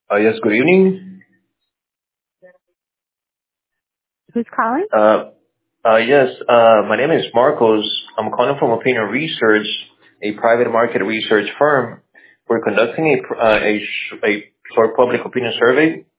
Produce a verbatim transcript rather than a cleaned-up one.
Uh, yes, good evening. Who's calling? Uh, uh, yes, uh, my name is Marcos. I'm calling from Opinion Research, a private market research firm. We're conducting a, pr- uh, a, sh- a short public opinion survey